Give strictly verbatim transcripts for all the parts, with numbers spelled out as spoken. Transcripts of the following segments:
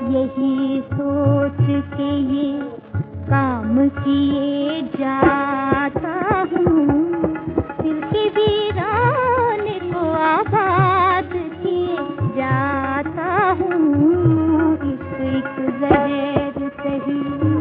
यही सोच के ये काम किए जाता हूँ, दिल के वीरान को आबाद किए जाता हूँ। इश्क एक जहर सही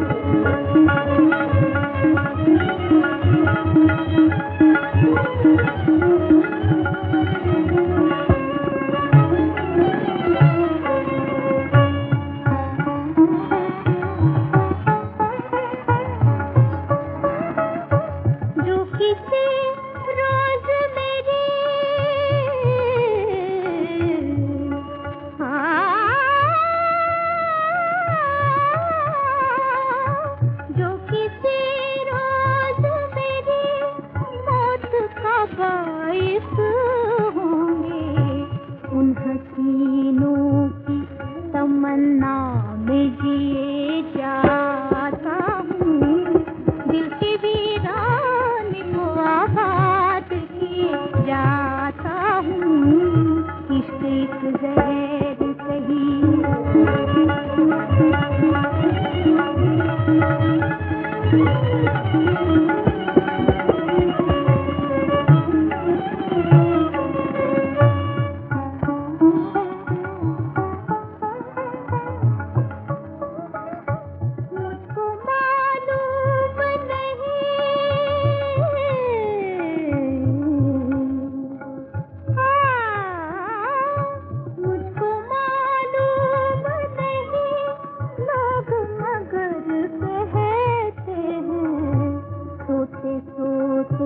हसीनों की तमन्ना में जिए जाता हूँ, दिल के वीरान को आबाद किए जाता हूँ। इश्क एक जहर सही सोते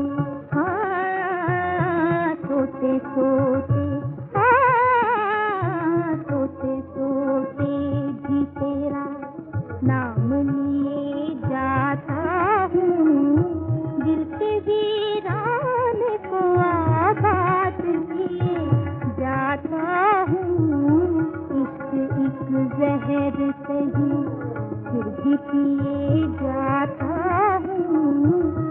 हाँ सोते सोते हाँ सोते सोते भी तेरा नाम लिए जाता हूँ, दिल के वीरान को आबाद किए जाता हूँ। इश्क एक जहर सही फिर भी पिए जाता हूँ।